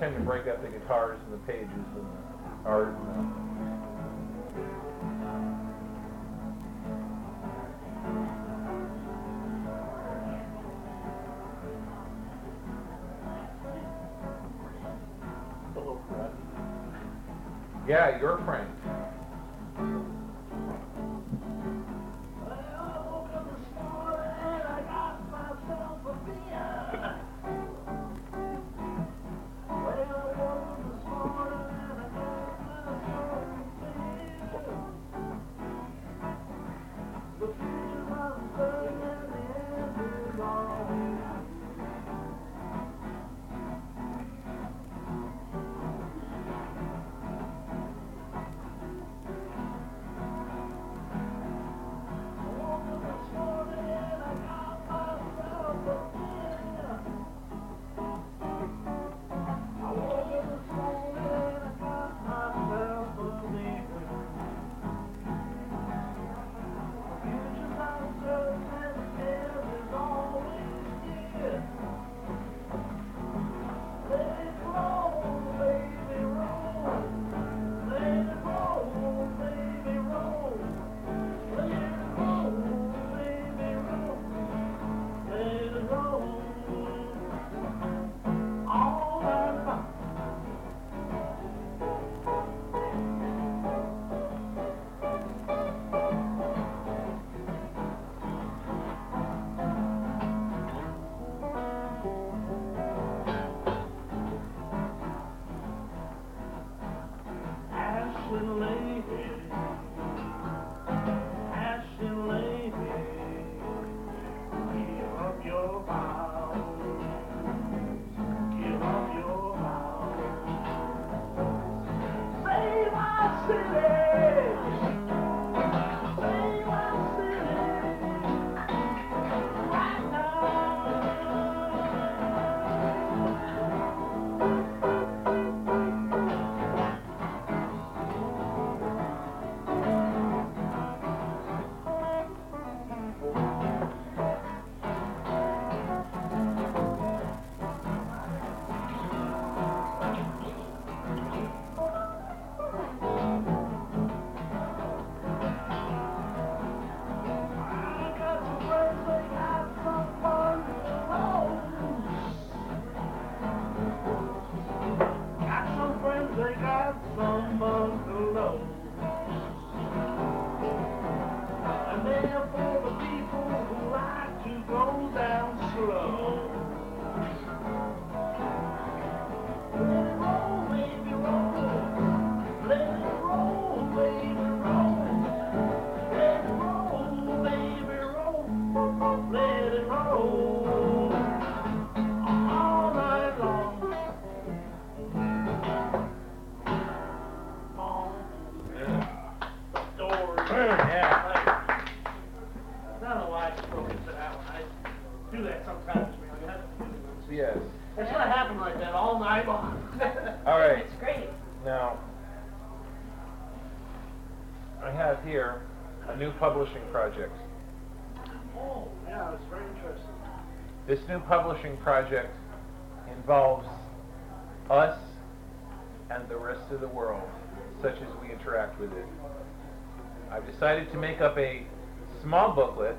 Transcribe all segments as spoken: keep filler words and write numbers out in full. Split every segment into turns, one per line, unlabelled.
tend to break up the guitars and the pages and the art and the...
Hello, Fred.
Yeah, your friend. Yes.
It's going to happen like that all night long.
All right.
It's great.
Now, I have here a new publishing project.
Oh, yeah, it's very interesting.
This new publishing project involves us and the rest of the world, such as we interact with it. I've decided to make up a small booklet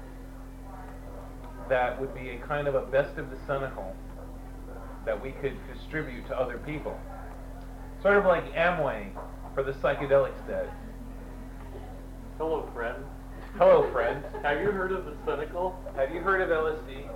that would be a kind of a best of the Cynical that we could distribute to other people. Sort of like Amway for the psychedelics dead.
Hello, friend.
Hello, friend.
Have you heard of the Cynical?
Have you heard of L S D?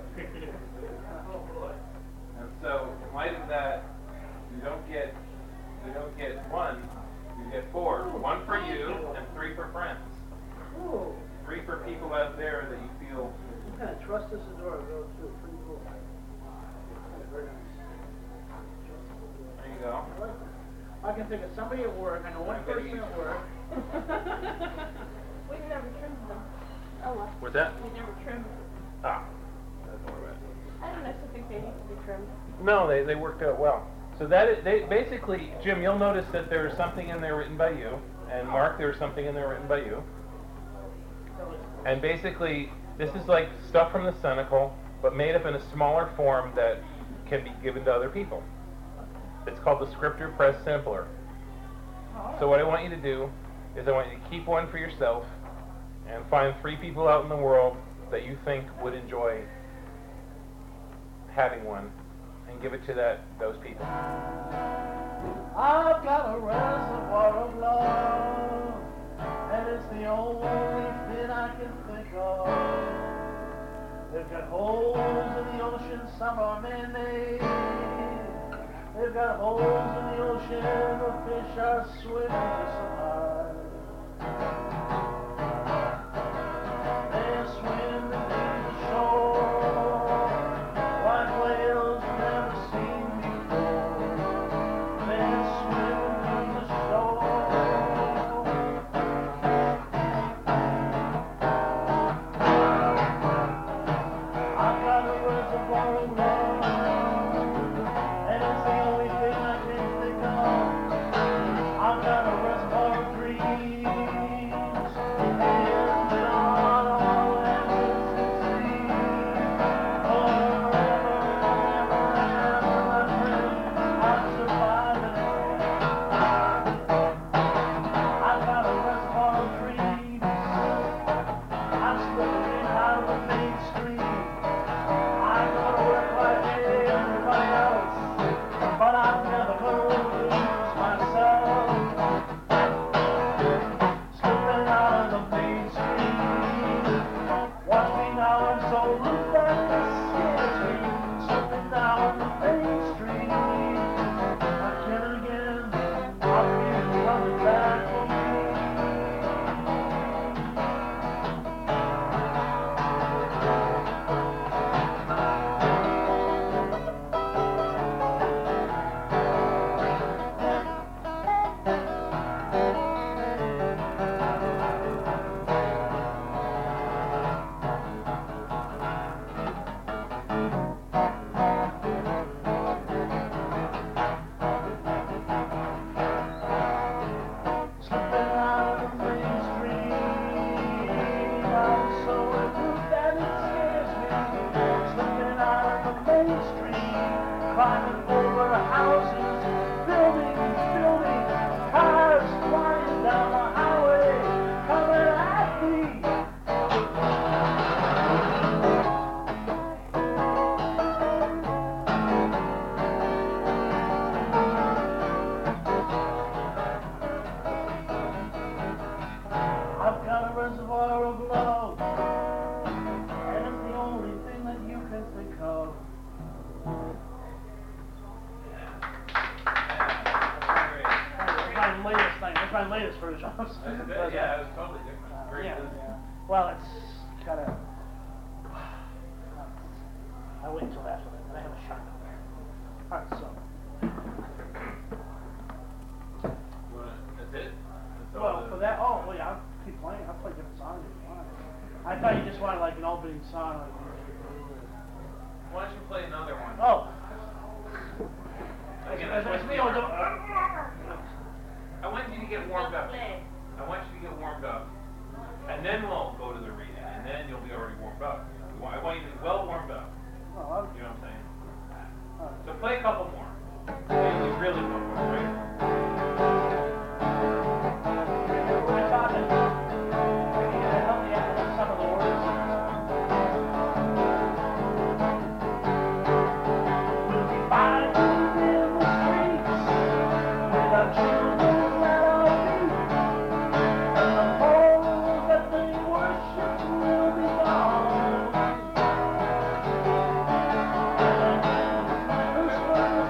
And so, in light of that, you don't get you don't get one, you get four. One for you and three for friends.
Ooh.
Three for people out there that you feel.
What kind of trust this door go through? Pretty cool. Very nice.
There you go.
I like that. I can think of somebody at work. I know one person at work.
We've never trimmed them. Oh, what?
What's that?
We never trimmed them.
Ah. That's more about it.
I don't know, I still think they need to be trimmed.
No, they, they worked out well. So that is, they basically, Jim, you'll notice that there's something in there written by you, and Mark, there's something in there written by you. And basically, this is like stuff from the Cynical, but made up in a smaller form that can be given to other people. It's called the Scripture Press Sampler. So what I want you to do is I want you to keep one for yourself and find three people out in the world that you think would enjoy having one and give it to that those people.
I've got a reservoir of love, and it's the only thing I can think of. They've got holes in the ocean, some are man-made. They've got holes in the ocean, the fish are swimming to survive. They swim beneath the shore, like whales never seen before. They swim beneath the shore. I've got a reservoir of love, and it's the only thing I can think of. I've got a reservoir of dreams, and not all answers succeed. Forever and ever and ever, my friend, I'm surviving it. I've got a reservoir of dreams. I'm slipping out of the mainstream. I go to work like everybody else, but I'm never gonna lose myself. Slipping out of the mainstream. Watch me now, I'm so loose that it scares me. Slipping down the mainstream. Again and again, I feel it coming back for me. Slipping out of the mainstream. I'm so loose that it scares me. Slipping out of the mainstream. Climbing over houses, buildings, buildings, cars flying down the highway, coming at me. I've got a reservoir of love, and it's the only thing that you can think of. That's my latest thing. That's my latest version.
Yeah, it was totally different. Very
Yeah.
good.
Well, it's gotta. I wait until after that. Then I have a shot. All right, so.
You wanna- That's it? That's all
Well,
the-
for that, oh, well, yeah, I'll keep playing. I'll play different songs if you want. I thought you just wanted like an opening song. Like,
Why don't you play another one?
oh.
Again,
As-
I
as
want
me,
you-
I'll do-
I want you to get warmed up.
Play.
I want you to get warmed up, and then we'll go to the reading, and then you'll be already warmed up. I want I want you to be well warmed up.
Oh, I'll,
You know what I'm saying?
oh.
So play a couple more. Really, really couple more, right?
We're talking. Can you help me out with some of the words? We'll be fighting in the streets with our children at our feet, and the poles that they worship will be gone. And the Christmas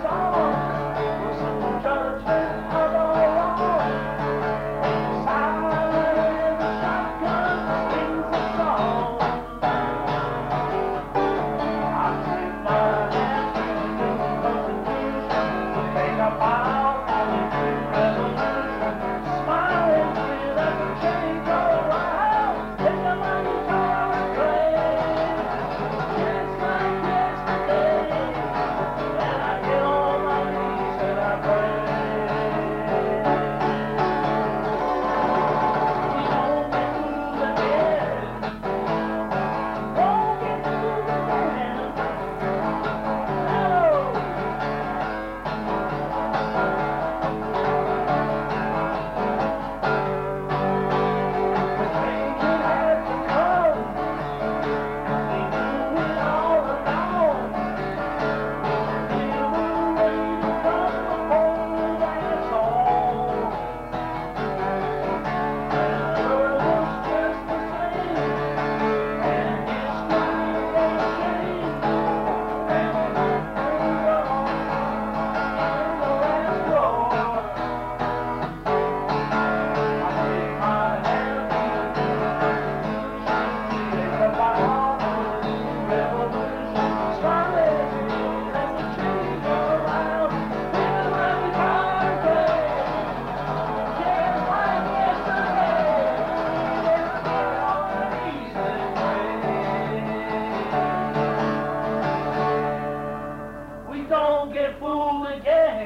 get fooled again.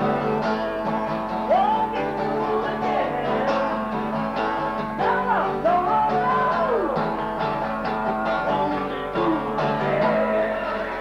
Won't get fooled again. No, no, no, no. Won't get fooled again.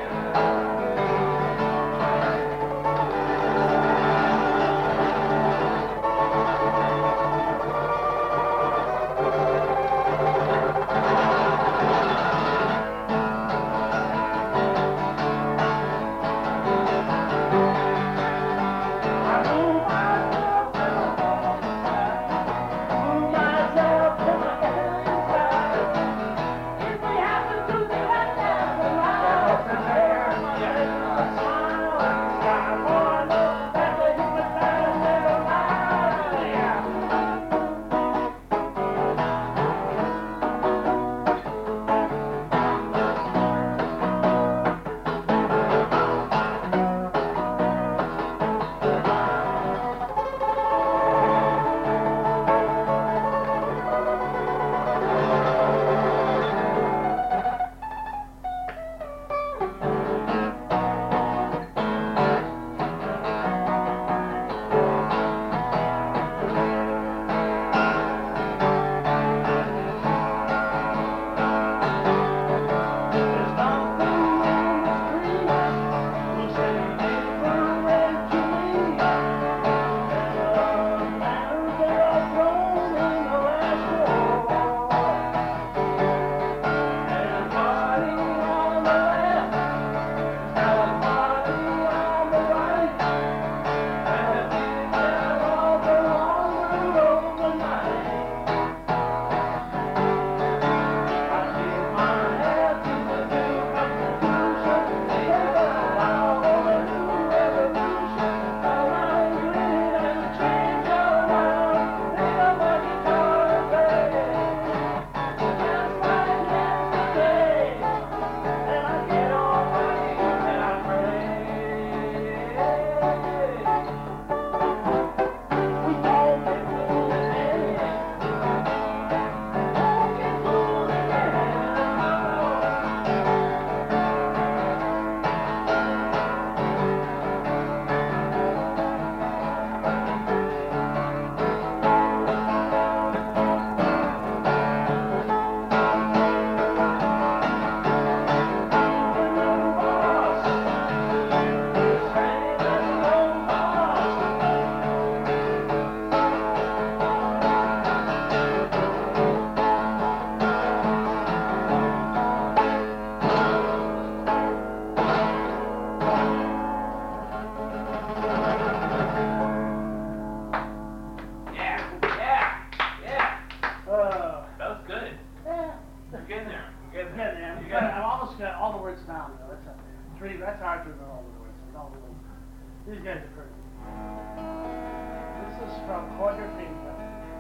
These guys are crazy. This is from Quadrophenia.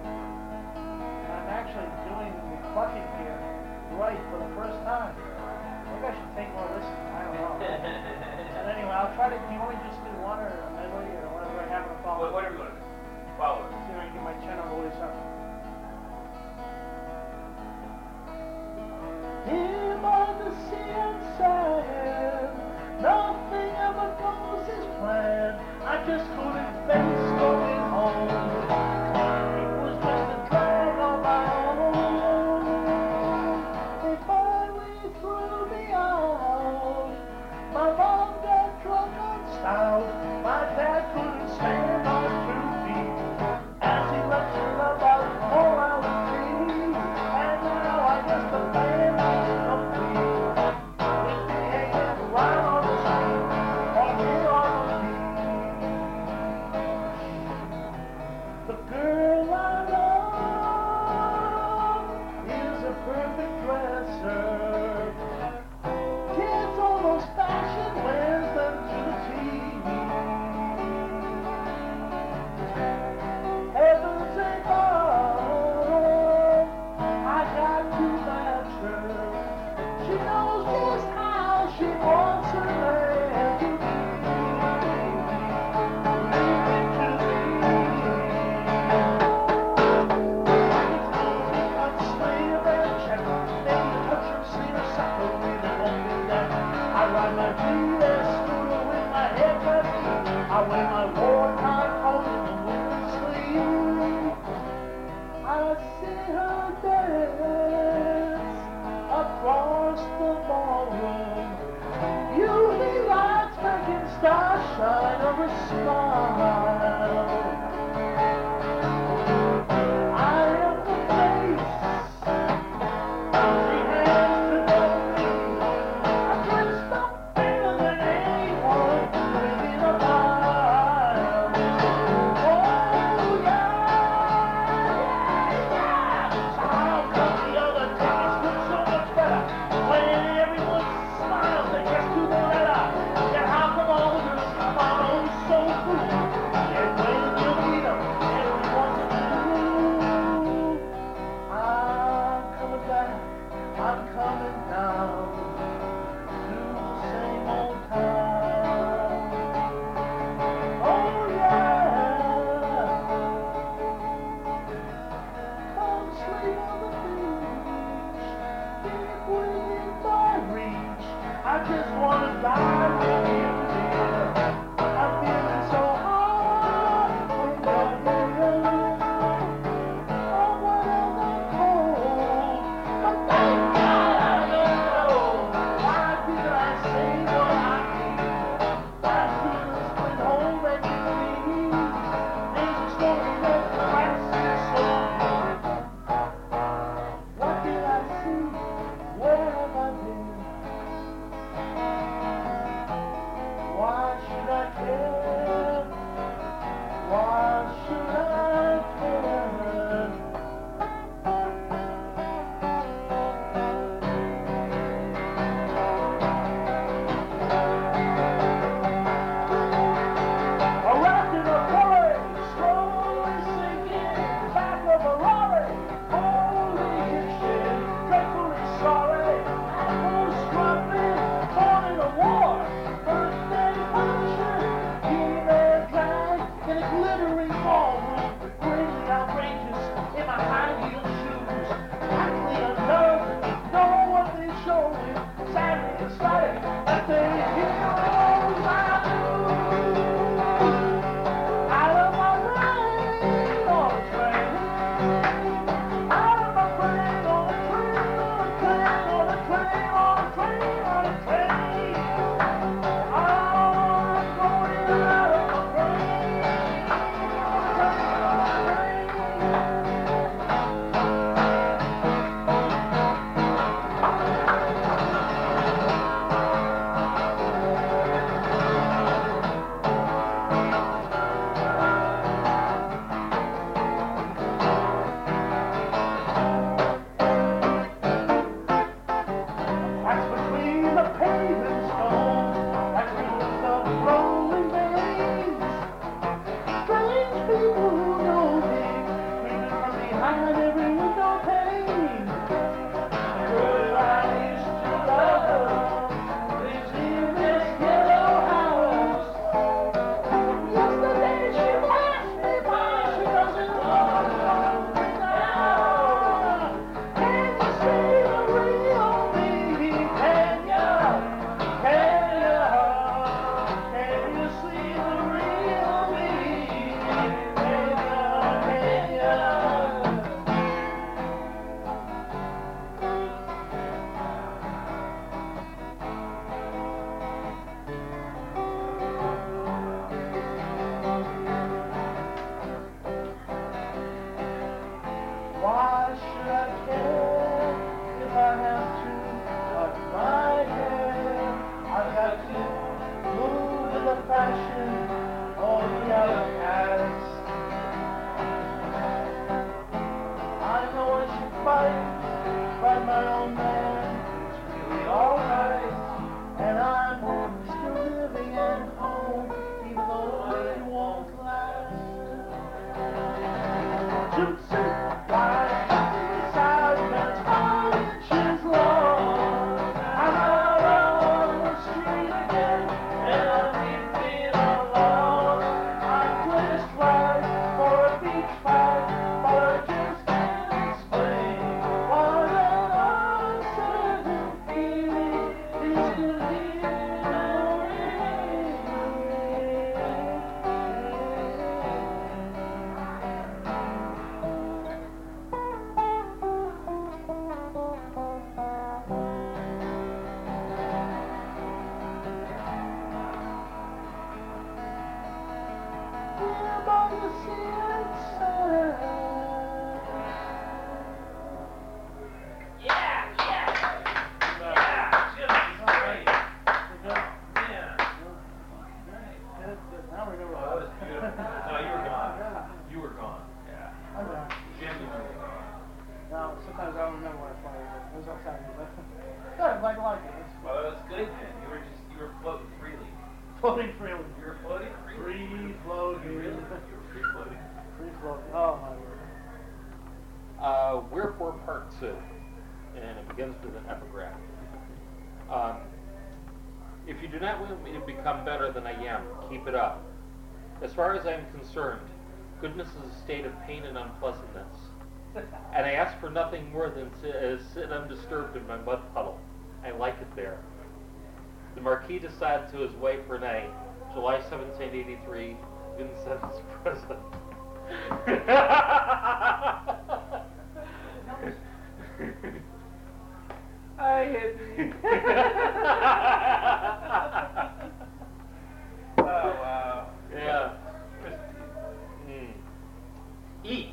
I'm actually doing the clucking here right for the first time. Maybe I should take more listens. I don't know. And anyway, I'll try to. Do you want me to just do one or a medley or whatever I have to follow?
Whatever you want to do. Follow it.
See if I can get my tenor voice up. Here by the sea and sand, nothing ever goes as planned. I just couldn't face going home. It was just a drag on my own. They finally threw me out. My mom got drunk on stout. My dad couldn't stand on two feet as he lectured about morality. And now I guess the band is complete. With me hanging right on the street or here on the beach. The girl I love is a perfect dresser. Kids almost fashion wears them to the T V. Heavens above, I got to match her. She knows just how she wants her man to be. Leave it to me. I'm slave and check. Maybe touch her, see her, sucker, really won't be that. I ride my G S scooter with my head I wear my wartime coat in the winter sleeve. I see her dance across the ballroom. Beauty lights making starshine of a smile. I am the face she has to know me. I dressed up better than anyone within a mile. Oh yeah, yeah, yeah. So how come the other tickets look so much better? When everyone smiles, they get to the letter. Yet how come all the girls come out oh so cool? Yet when you meet them, everyone's blue. I'm coming back, I'm coming down to the same old town. Oh yeah, come sleep on the beach, deep within my reach. I just wanna die with you, dear. I'm feeling so hard when you're here. Oh, what am I cold? But thank God I don't know. Why did I say what I did? Why did I split home and me? There's a story that crashes so deep. What did I see? Where have I been? Why should I care? Why should I care? Wrapped in a furry, slowly sinking back of a lorry. Holy shit, dreadfully sorry. Apples struggling, born in a war. Birthday function, human drag in a glittering ballroom. Greatly outrageous in my high heel shoes. Practically undone, know what they show me. Sadly ecstatic that they heroes I lose. Out of my brain on a train. Out of my brain on a train, on a train, on a train, on a train, on a train. I'm going in and out of my brain. On a train, on a train. Cracks between the paving stones, like rivers of rolling veins. Strange people who know me, creeping from behind every window pane. Girl I used to love lives in this yellow house. Yesterday she passed me by, she doesn't want me now. Can you see the real me? Can ya? Can ya? Can you see the real me? Can ya? Can ya? Why should I care if I have to cut my hair? I've got to move with the fashion of the outcast. I know I should fight, fight my own man. It's really alright, and I'm still living at home, even though it won't last. Zoot, zoot, why? Besides, that's five inches long. I'm out on the street again, and I'm keeping alive. Floating freely.
You're floating?
Free floating.
Really? Free floating.
Free floating. Oh my word.
Uh, wherefore part two, and it begins with an epigraph. Um, if you do not want me to become better than I am, keep it up. As far as I am concerned, goodness is a state of pain and unpleasantness, and I ask for nothing more than to uh, sit undisturbed in my mud puddle. I like it there. The Marquis de Sade to his wife Renee, July seventeen eighty-three, Vincent's present.
I hit you. Oh, wow.
Yeah. Mm. E.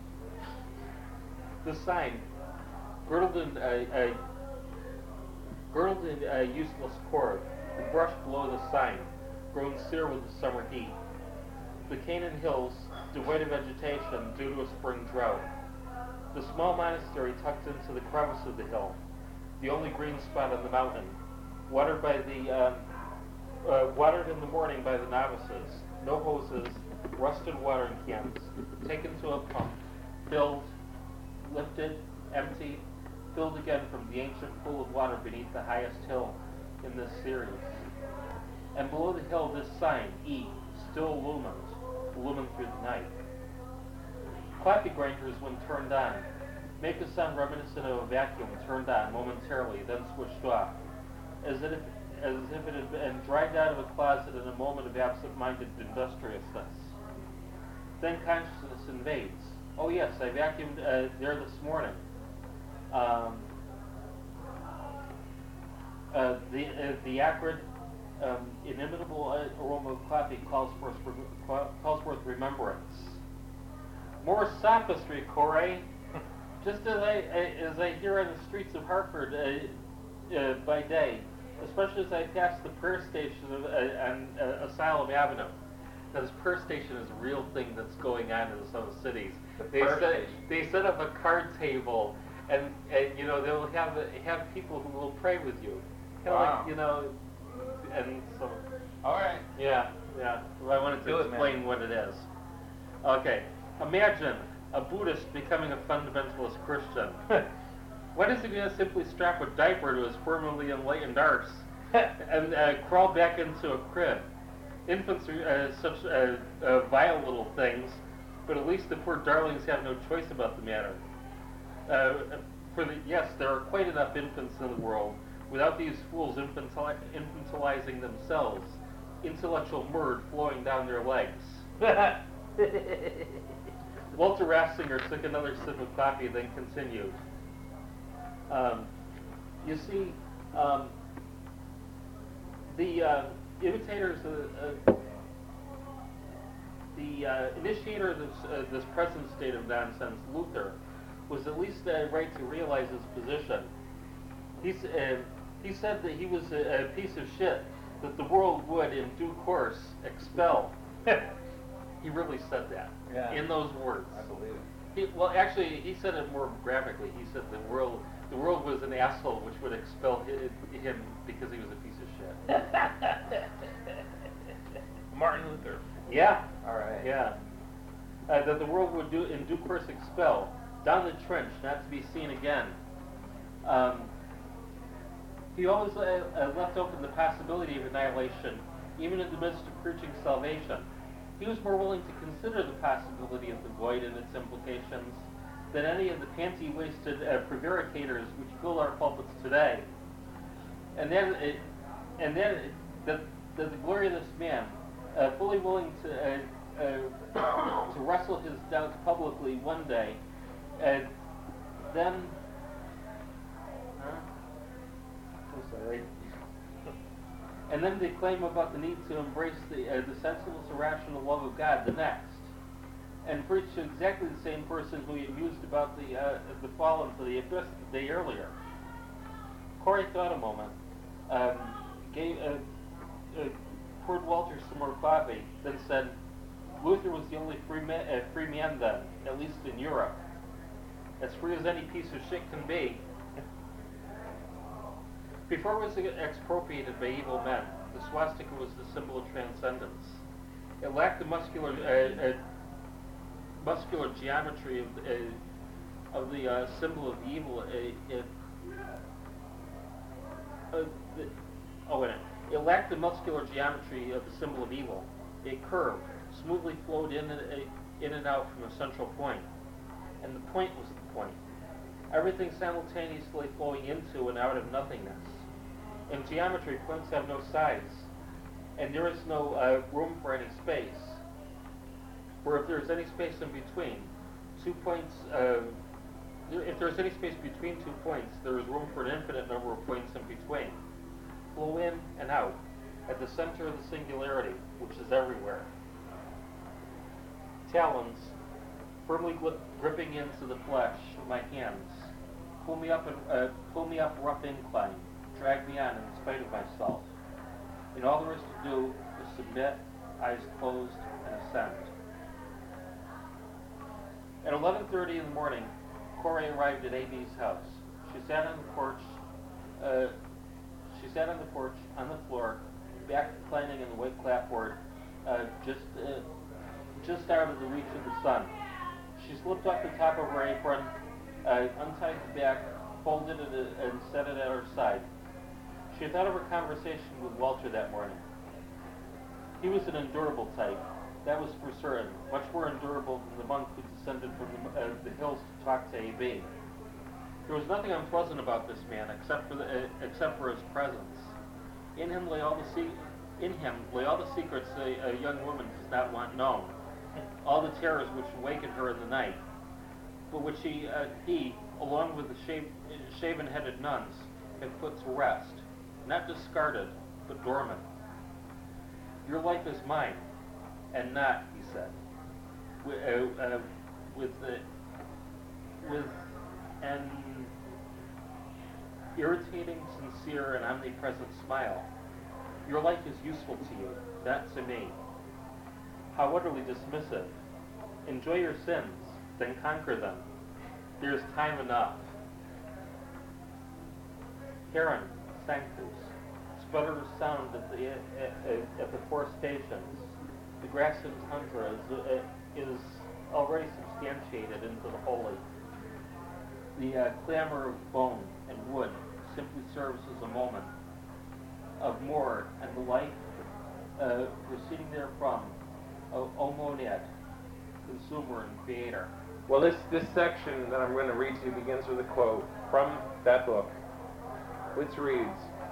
The sign, girdled in a, a girdled in a useless cord, the brush below the sign, grown sere with the summer heat. The Canaan hills, devoid of vegetation due to a spring drought. The small monastery tucked into the crevice of the hill, the only green spot on the mountain, watered by the um, uh, watered in the morning by the novices. No hoses, rusted watering cans, taken to a pump, filled, lifted, emptied, filled again from the ancient pool of water beneath the highest hill in this series. And below the hill, this sign, E, still illumined, illumined through the night. Clappy grinders, when turned on, make a sound reminiscent of a vacuum turned on momentarily, then switched off, as if, as if it had been dragged out of a closet in a moment of absent-minded industriousness. Then consciousness invades. Oh yes, I vacuumed uh, there this morning. Um, uh, the uh, the acrid, um, inimitable uh, aroma of coffee calls forth calls forth remembrance. More sophistry, Corey. Just as I as I hear on the streets of Hartford uh, uh, by day, especially as I pass the prayer station of, uh, on uh, Asylum Avenue. Now, this prayer station is a real thing that's going on in some cities.
The
They
prayer
set
station.
they set up a card table, and, and you know they'll have have people who will pray with you. Kind of
Wow.
like, you know, and so
All right.
yeah, yeah. Well, I wanted to
Do it, man.
explain what it is. Okay, imagine a Buddhist becoming a fundamentalist Christian. Why does he just simply strap a diaper to his formerly enlightened arse and uh, crawl back into a crib? Infants are uh, such uh, uh, vile little things, but at least the poor darlings have no choice about the matter. Uh, for the yes, there are quite enough infants in the world without these fools infantili- infantilizing themselves, intellectual murd flowing down their legs. Walter Ratzinger took another sip of coffee, then continued. Um, you see, um, the uh, imitators, uh, uh, the uh, initiator of this, uh, this present state of nonsense, Luther, was at least uh, right to realize his position. He's, uh, he said that he was a, a piece of shit that the world would, in due course, expel. He really said that
Yeah.
in those words.
I believe it.
He, well, actually, he said it more graphically. He said the world, the world was an asshole which would expel hi- him because he was a piece of shit.
Martin Luther.
Yeah.
All right.
Yeah. Uh, that the world would do in due course expel down the trench, not to be seen again. Um, he always uh, uh, left open the possibility of annihilation, even in the midst of preaching salvation. He was more willing to consider the possibility of the void and its implications than any of the panty-waisted uh, prevaricators which fill our pulpits today. And then, it, and then it, that, that the glory of this man, uh, fully willing to uh, uh, to wrestle his doubts publicly one day, and then, huh? I'm sorry. And then they claim about the need to embrace the, uh, the senseless, irrational love of God the next, and preach to exactly the same person who he mused about the uh, the fall into the abyss the day earlier. Corey thought a moment, um, gave uh, uh, poured Walter some more coffee, then said, "Luther was the only free man, uh, free man then, at least in Europe, as free as any piece of shit can be." Before it was expropriated by evil men, the swastika was the symbol of transcendence. It lacked the muscular uh, uh, muscular geometry of the, uh, of the uh, symbol of evil. Uh, it, uh, the, oh wait a minute. It lacked the muscular geometry of the symbol of evil. It curved, smoothly flowed in and, uh, in and out from a central point. And the point was the point. Everything simultaneously flowing into and out of nothingness. In geometry, points have no sides, and there is no uh, room for any space. For if there's any space in between, two points, uh, there, if there's any space between two points, there is room for an infinite number of points in between. Flow in and out, at the center of the singularity, which is everywhere. Talons, firmly gri- gripping into the flesh of my hands, pull me up and uh, pull me up rough incline, drag me on in spite of myself. And all there is to do is submit, eyes closed, and ascend. At eleven thirty in the morning, Corey arrived at A B's house. She sat on the porch. Uh, she sat on the porch on the floor, back reclining in the white clapboard, uh, just uh, just out of the reach of the sun. She slipped off the top of her apron, uh, untied the back, folded it, uh, and set it at her side. She had thought of her conversation with Walter that morning. He was an endurable type, that was for certain, much more endurable than the monk who descended from the, uh, the hills to talk to A B. There was nothing unpleasant about this man except for the, uh, except for his presence. In him lay all the se- in him lay all the secrets a, a young woman does not want known, all the terrors which awaken her in the night, but which he, uh, he along with the shav- shaven-headed nuns, had put to rest, not discarded, but dormant. Your life is mine, and not, he said, with, uh, uh, with, uh, with an irritating, sincere, and omnipresent smile. Your life is useful to you, not to me. How utterly dismissive. Enjoy your sins, then conquer them. There is time enough. Heron, Sanctus, sputters sound at the at, at the four stations. The grass and tundra is, uh, is already substantiated into the holy. The uh, clamor of bone and wood simply serves as a moment of more, and the life uh, proceeding therefrom of Omonad, consumer and creator.
Well, this, this section that I'm going to read to you begins with a quote from that book, which reads,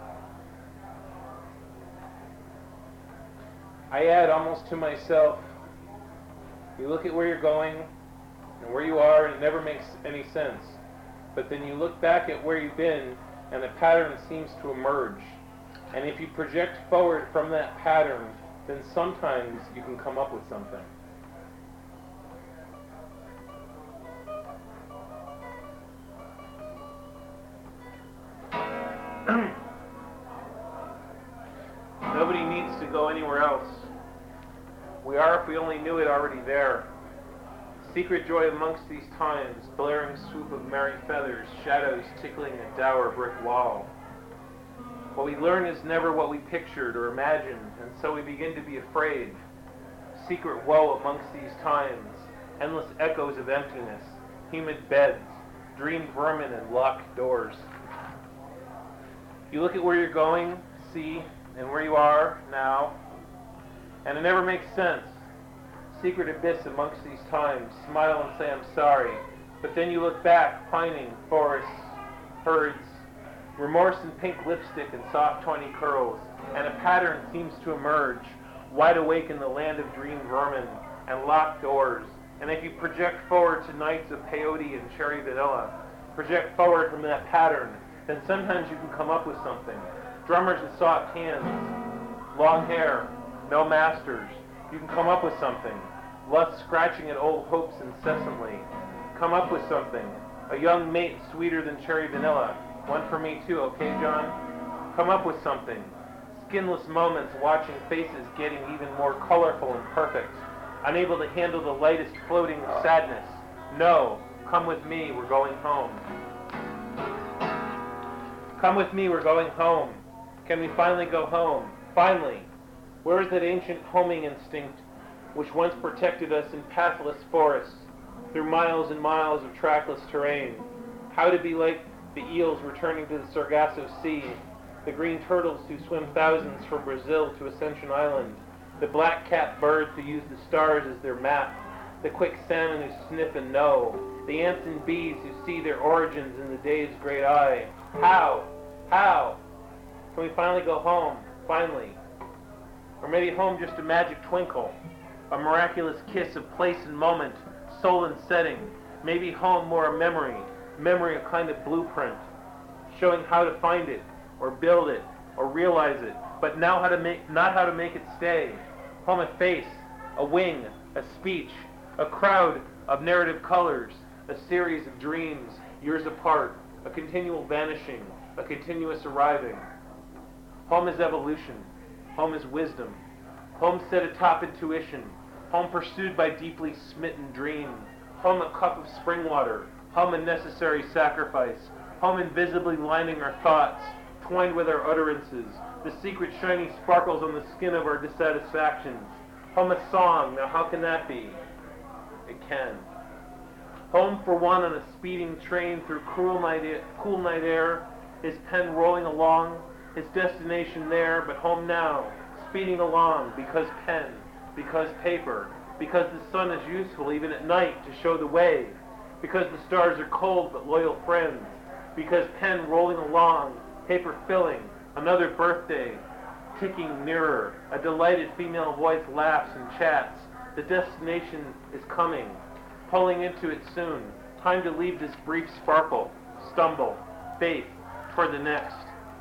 I add almost to myself, you look at where you're going and where you are and it never makes any sense. But then you look back at where you've been and a pattern seems to emerge. And if you project forward from that pattern, then sometimes you can come up with something. Nobody needs to go anywhere else. We are, if we only knew it, already there. Secret joy amongst these times, blaring swoop of merry feathers, shadows tickling a dour brick wall. What we learn is never what we pictured or imagined, and so we begin to be afraid. Secret woe amongst these times, endless echoes of emptiness, humid beds, dreamed vermin and locked doors. You look at where you're going, see, and where you are now, and it never makes sense. Secret abyss amongst these times, smile and say I'm sorry, but then you look back, pining, forests, herds, remorse and pink lipstick and soft tawny curls, and a pattern seems to emerge, wide awake in the land of dream vermin and locked doors. And if you project forward to nights of peyote and cherry vanilla, project forward from that pattern, then sometimes you can come up with something. Drummers with soft hands, long hair, no masters. You can come up with something. Lust scratching at old hopes incessantly. Come up with something. A young mate sweeter than cherry vanilla. One for me too, okay, John? Come up with something. Skinless moments watching faces getting even more colorful and perfect. Unable to handle the lightest floating of sadness. No, come with me, we're going home. Come with me, we're going home. Can we finally go home? Finally, where is that ancient homing instinct which once protected us in pathless forests, through miles and miles of trackless terrain? How to be like the eels returning to the Sargasso Sea, the green turtles who swim thousands from Brazil to Ascension Island, the black-capped birds who use the stars as their map, the quick salmon who sniff and know, the ants and bees who see their origins in the day's great eye. How? How? Can we finally go home? Finally. Or maybe home just a magic twinkle, a miraculous kiss of place and moment, soul and setting. Maybe home more a memory, memory a kind of blueprint, showing how to find it, or build it, or realize it, but now how to make, not how to make it stay. Home a face, a wing, a speech, a crowd of narrative colors, a series of dreams, years apart, a continual vanishing, a continuous arriving. Home is evolution. Home is wisdom. Home set atop intuition. Home pursued by deeply smitten dream. Home a cup of spring water. Home a necessary sacrifice. Home invisibly lining our thoughts, twined with our utterances, the secret shiny sparkles on the skin of our dissatisfactions. Home a song. Now how can that be? It can. Home for one on a speeding train through cool night, cool night air, his pen rolling along, his destination there, but home now, speeding along, because pen, because paper, because the sun is useful even at night to show the way, because the stars are cold but loyal friends, because pen rolling along, paper filling, another birthday, ticking nearer, a delighted female voice laughs and chats, the destination is coming, pulling into it soon, time to leave this brief sparkle, stumble, faith, toward the next.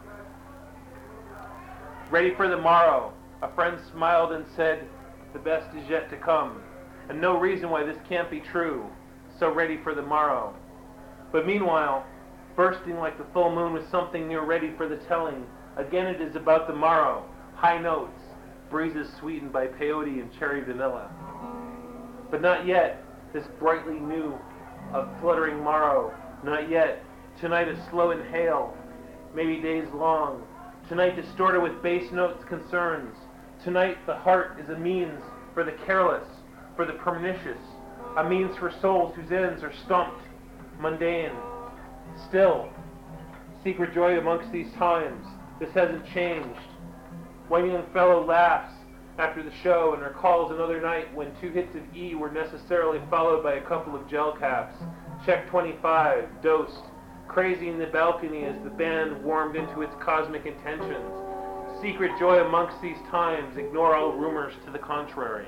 Ready for the morrow, a friend smiled and said, the best is yet to come, and no reason why this can't be true, so ready for the morrow. But meanwhile, bursting like the full moon with something near ready for the telling, again it is about the morrow, high notes, breezes sweetened by peyote and cherry vanilla. But not yet, this brightly new, of fluttering morrow, not yet, tonight a slow inhale, maybe days long, tonight distorted with bass notes concerns, tonight the heart is a means for the careless, for the pernicious, a means for souls whose ends are stumped, mundane. Still, secret joy amongst these times, this hasn't changed. One young fellow laughs after the show and recalls another night when two hits of E were necessarily followed by a couple of gel caps. Check twenty-five, dosed, crazy in the balcony as the band warmed into its cosmic intentions. Secret joy amongst these times, ignore all rumors to the contrary.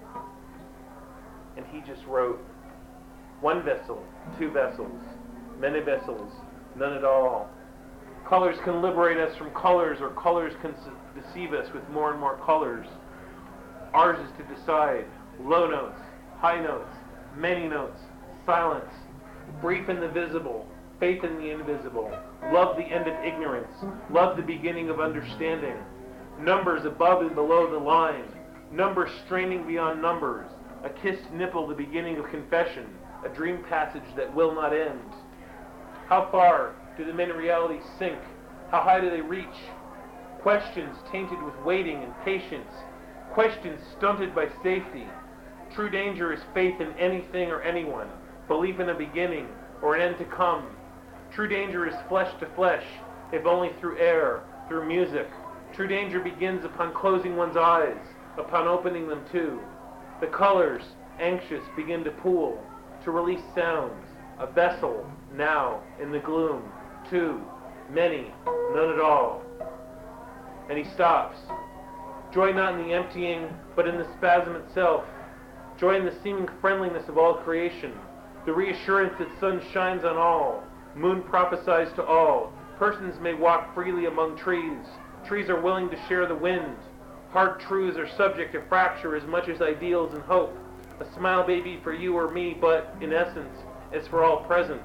And he just wrote, one vessel, two vessels, many vessels, none at all. Colors can liberate us from colors, or colors can deceive us with more and more colors. Ours is to decide. Low notes, high notes, many notes, silence, brief in the visible, faith in the invisible, love the end of ignorance, love the beginning of understanding, numbers above and below the line, numbers straining beyond numbers, a kissed nipple the beginning of confession, a dream passage that will not end. How far do the men in reality sink? How high do they reach? Questions tainted with waiting and patience, questions stunted by safety. True danger is faith in anything or anyone, belief in a beginning or an end to come. True danger is flesh to flesh, if only through air, through music. True danger begins upon closing one's eyes, upon opening them too. The colors, anxious, begin to pool, to release sounds. A vessel, now, in the gloom. Two, many, none at all. And he stops. Joy not in the emptying, but in the spasm itself. Joy in the seeming friendliness of all creation. The reassurance that sun shines on all. Moon prophesies to all. Persons may walk freely among trees. Trees are willing to share the wind. Hard truths are subject to fracture as much as ideals and hope. A smile may be for you or me, but, in essence, is for all present.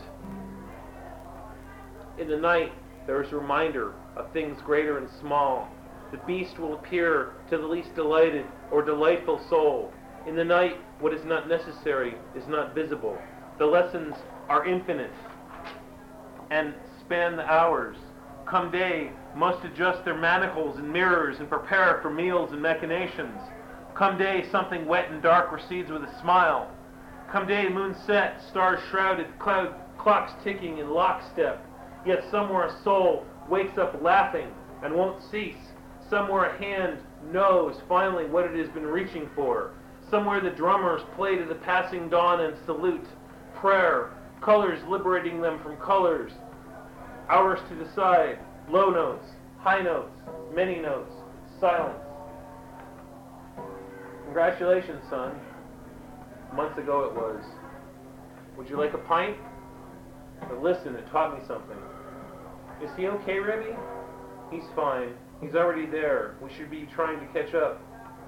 In the night, there is a reminder of things greater and small. The beast will appear to the least delighted or delightful soul. In the night, what is not necessary is not visible. The lessons are infinite and span the hours. Come day, must adjust their manacles and mirrors and prepare for meals and machinations. Come day, something wet and dark recedes with a smile. Come day, moon set, stars shrouded, cloud clocks ticking in lockstep. Yet somewhere a soul wakes up laughing and won't cease. Somewhere a hand knows finally what it has been reaching for. Somewhere the drummers play to the passing dawn and salute. Prayer, colors liberating them from colors. Hours to decide, low notes, high notes, many notes, silence. Congratulations, son. Months ago it was. Would you like a pint? But listen, it taught me something. Is he okay, Rebbe? He's fine. He's already there. We should be trying to catch up.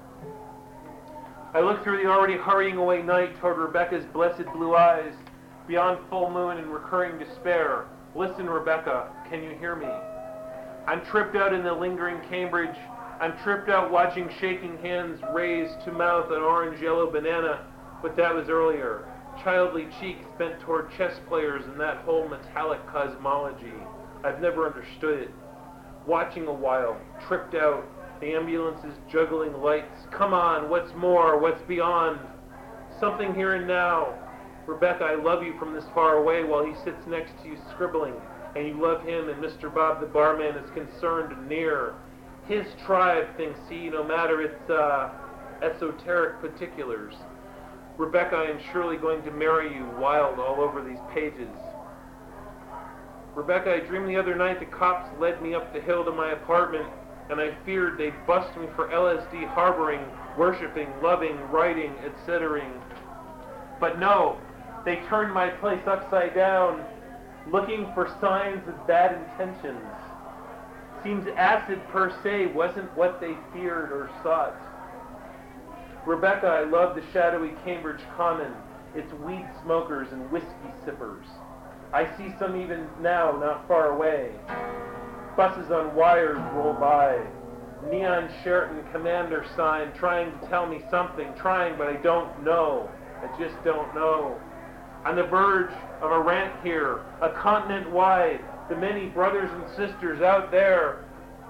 I looked through the already hurrying away night toward Rebecca's blessed blue eyes, beyond full moon and recurring despair. Listen, Rebecca, can you hear me? I'm tripped out in the lingering Cambridge. I'm tripped out watching shaking hands raised to mouth an orange yellow banana, but that was earlier. Childly cheeks bent toward chess players and that whole metallic cosmology. I've never understood it. Watching a while, tripped out, the ambulances juggling lights. Come on, what's more, what's beyond? Something here and now. Rebecca, I love you from this far away while he sits next to you scribbling, and you love him, and Mister Bob the barman is concerned and near. His tribe thinks he, no matter its uh, esoteric particulars. Rebecca, I am surely going to marry you, wild all over these pages. Rebecca, I dreamed the other night the cops led me up the hill to my apartment, and I feared they'd bust me for L S D harboring, worshipping, loving, writing, et cetera. But no, they turned my place upside down, looking for signs of bad intentions. Seems acid per se wasn't what they feared or sought. Rebecca, I love the shadowy Cambridge Common, its weed smokers and whiskey sippers. I see some even now not far away. Buses on wires roll by. Neon Sheraton Commander sign trying to tell me something, trying but I don't know. I just don't know. On the verge of a rant here, a continent wide, the many brothers and sisters out there.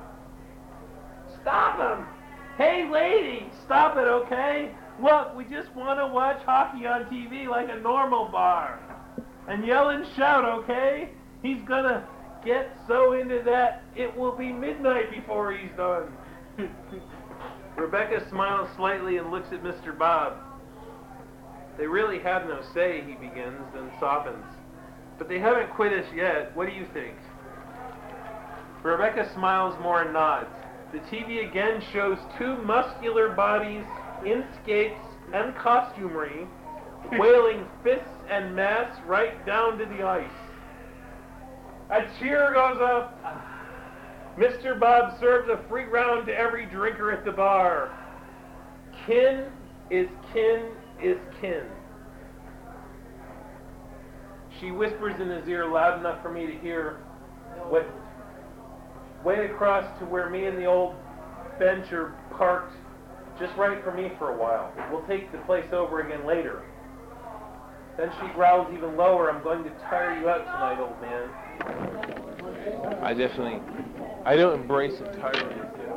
Stop them! Hey lady, stop it, okay? Look, we just want to watch hockey on T V like a normal bar. And yell and shout, okay? He's gonna get so into that it will be midnight before he's done. Rebecca smiles slightly and looks at Mister Bob. They really have no say, he begins, then softens. But they haven't quit us yet. What do you think? Rebecca smiles more and nods. The T V again shows two muscular bodies in skates and costumery, wailing fists and mats right down to the ice. A cheer goes up. Mister Bob serves a free round to every drinker at the bar. Kin is kin is kin. She whispers in his ear loud enough for me to hear, what, way across to where me and the old bench are parked, just right for me for a while. We'll take the place over again later. Then she growls even lower, I'm going to tire you out tonight, old man. I definitely, I don't embrace entirely.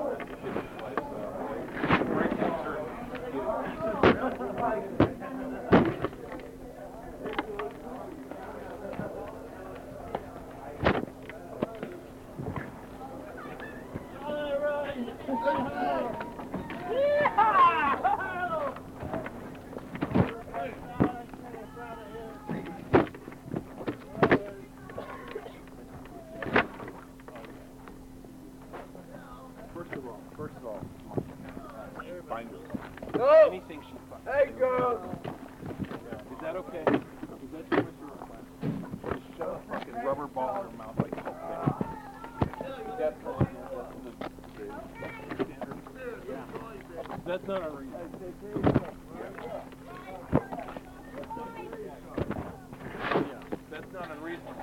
First of all, first of all, find her.
Go!
Anything she finds.
Hey, girl!
Is that okay? Is that too much of a request? Just shove a fucking rubber ball in her mouth like Hulk Hogan. That's all. That's not a reason. Yeah, that's not unreasonable.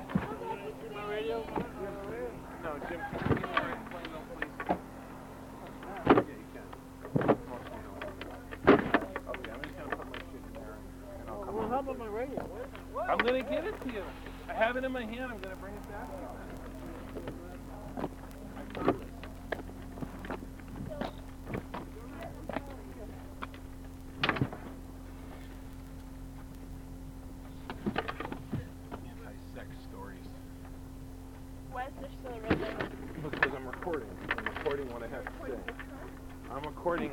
No, Jim, can you give me the right plane though, please? Yeah, you can. Okay, I'm just gonna put my shit in there and I'll come
Well,
on.
how about my radio? What?
I'm gonna give it to you. I have it in my hand. I'm gonna bring it back to you.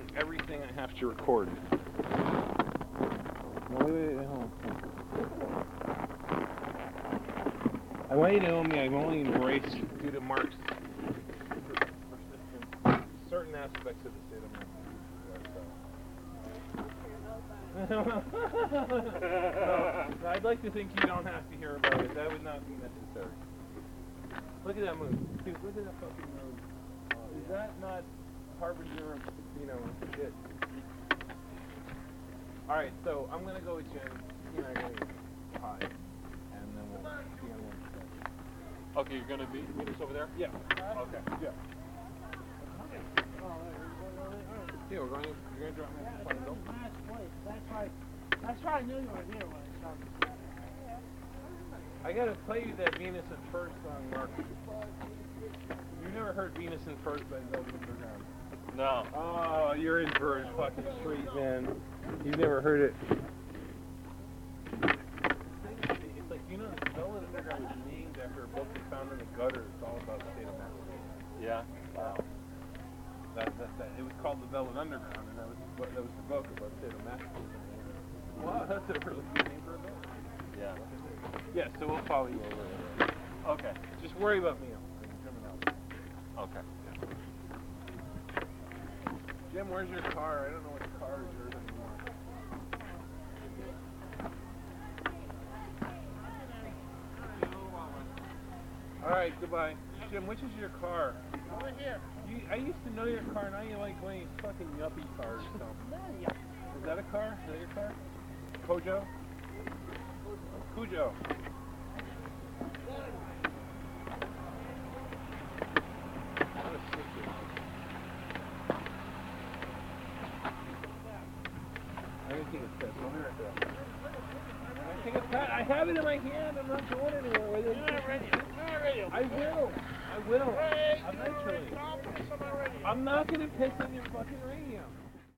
everything I have to record. No, wait, wait, wait, hold on. I want you to know me, I've only embraced, due to Mark's persistence, certain aspects of the state of Massachusetts. No, I'd like to think you don't have to hear about it. That would not be necessary. Look at that move. Dude, look at that fucking move. Is that not harbinger of, you know, shit? Alright, so I'm gonna go with Jim. He and I are gonna get pie. And then we'll see on Wednesday.
Okay, you're gonna be meet us over there?
Yeah. Okay. Yeah. Yeah, we're going. You're gonna drop me off at Plainville.
Nice place. That's why. That's why I knew you were here when I saw you.
I gotta play you that Venus at First song, Mark. You've never heard Venus at First by Velvet Underground?
No.
Oh, you're in for a fucking treat, man. You've never heard it. It's like, you know, the Velvet Underground was named after a book they found in the gutter. It's all about the state of Massachusetts.
Yeah.
Wow. That, that, that, it was called the Velvet Underground, and that was the book, that was the book about the state of Massachusetts. Wow, that's a really good name for a book.
Yeah.
Yeah, so we'll follow you over there.
Okay.
Just worry about me. Jim and
Okay.
Jim, where's your car? I don't know which car is yours anymore. All right, goodbye. Jim, which is your car?
Over here.
You, I used to know your car, now you like one of these fucking yuppie cars. So. Is that a car? Is that your car? Kojo? Cujo. I'm gonna take a test. I'll be right back. I'm gonna take a test. I have it in my hand. I'm not going anywhere with it.
You're not ready. You're not ready.
I will. I will.
Hey,
Eventually.
I'll put some already.
I'm not gonna piss on your fucking radio.